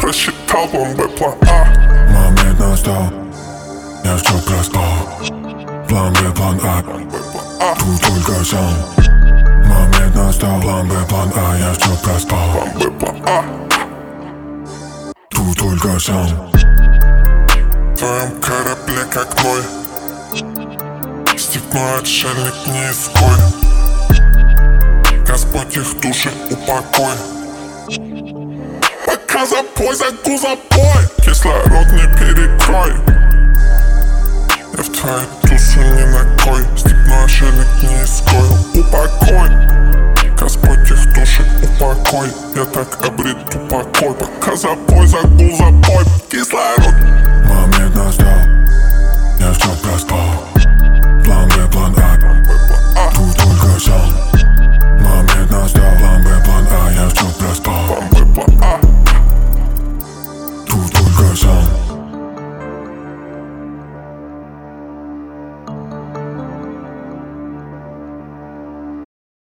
просчитал план Б, план А. Момент настал, я все проспал. План Б, план А, тут только сам. Момент настал, план Б, план А, я все проспал. План Б, план А. Тут только сам. В твоем корабле как мой степной отшельник не изгой. Господь их души упокой. Пока запой, загул запой, кислород не перекрой. Я в твою душу не накой, степной отшельник не изгой. Упокой, Господь их души упокой. Я так обрету покой. Пока запой, загул запой, кислород. Момент настал, я все проспал. План Б, план А, тут только сам. Момент настал, план Б, план А, я все проспал. План Б, план А. Тут только сам.